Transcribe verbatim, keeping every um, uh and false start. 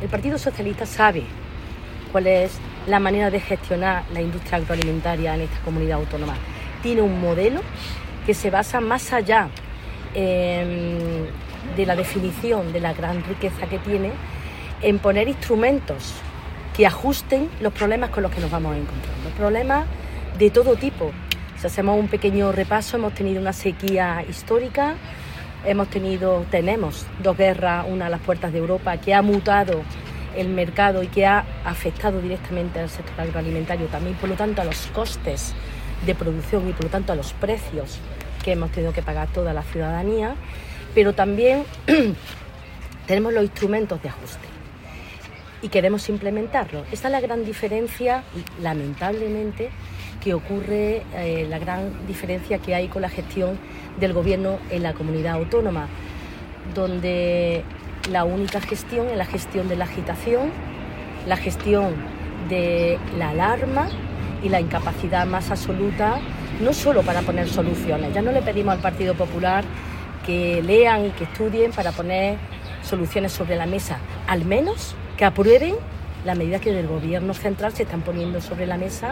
El Partido Socialista sabe cuál es la manera de gestionar la industria agroalimentaria en esta comunidad autónoma. Tiene un modelo que se basa más allá eh, de la definición de la gran riqueza que tiene en poner instrumentos que ajusten los problemas con los que nos vamos encontrando. Problemas de todo tipo. Si hacemos un pequeño repaso, hemos tenido una sequía histórica, hemos tenido, tenemos dos guerras, una a las puertas de Europa, que ha mutado el mercado y que ha afectado directamente al sector agroalimentario, también por lo tanto a los costes de producción y por lo tanto a los precios que hemos tenido que pagar toda la ciudadanía, pero también tenemos los instrumentos de ajuste y queremos implementarlos. Esta es la gran diferencia, lamentablemente, que ocurre, eh, la gran diferencia que hay con la gestión del gobierno en la comunidad autónoma, donde la única gestión es la gestión de la agitación, la gestión de la alarma y la incapacidad más absoluta, no solo para poner soluciones. Ya no le pedimos al Partido Popular que lean y que estudien para poner soluciones sobre la mesa, al menos que aprueben las medidas que del gobierno central se están poniendo sobre la mesa